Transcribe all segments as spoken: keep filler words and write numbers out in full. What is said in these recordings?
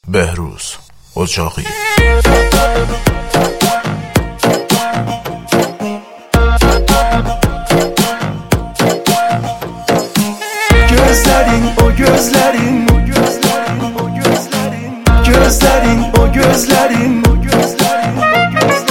بهروز اجاقی. Gözlerin o gözlerin, o gözlerin, o gözlerin, gözlerin o gözlerin, o gözlerin, o gözlerin.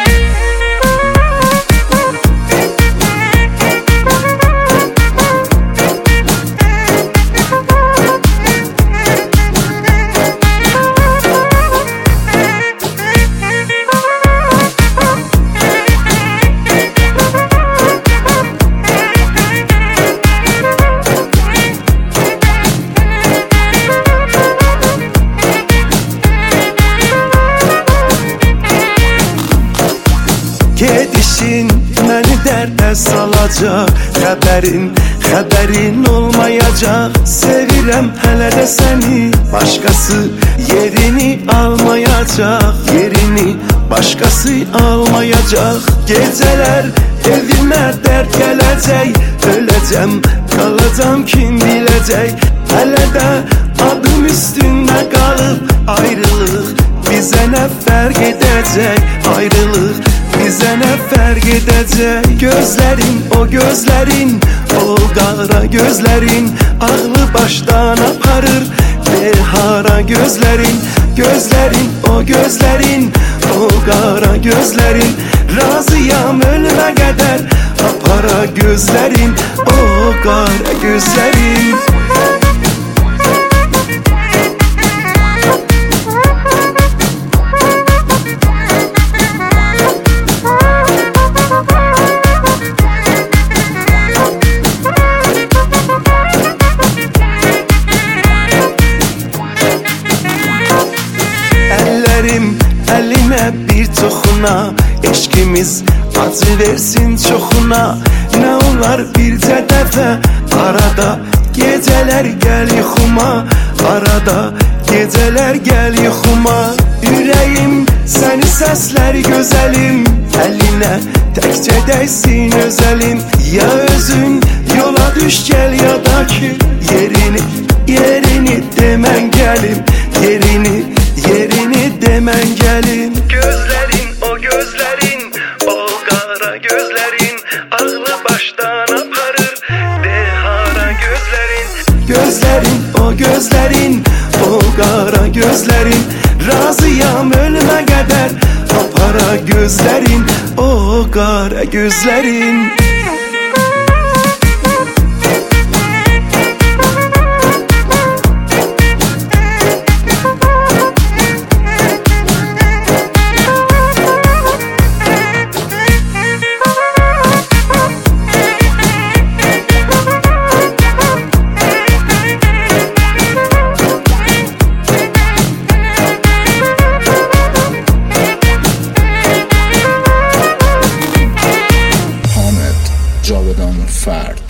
Gedişin məni dərdə salacaq, Xəbərin, xəbərin olmayacaq. Sevirəm hələ də səni, başqası yerini almayacaq. Yerini başqası almayacaq. Gecələr evimə dərd gələcək, öləcəm, qalacam kim biləcək. Hələ də adım üstündə qalıb ayrılıq, bizə nə fərq edəcək ayrılıq, bizə nə fərq edəcək. Gözlərin, o gözlərin, o qara gözlərin, ağlı başdan aparır behara gözlərin. Gözlərin, o gözlərin, o qara gözlərin, razıyam ölümə qədər apara gözlərin, o qara gözlərin. Əlinə bir toxuna, eşkimiz acı versin çoxuna. Nə olar bircə dəfə arada, gecələr gəl yuxuma, arada gecələr gəl yuxuma. Ürəyim səni səslər gözəlim, əlinə təkcə dəysin özəlim. Ya özün yola düş gəl, ya da ki yerini, yerini demən gəlim, yerini, yerini demən gəlim. Gözlərin, o gözlərin, o qara gözlərin, ağlı başdan aparır behara gözlərin. Gözlərin, o gözlərin, o qara gözlərin, razıyam ölümə qədər apara gözlərin, o qara gözlərin. جاودان فرد.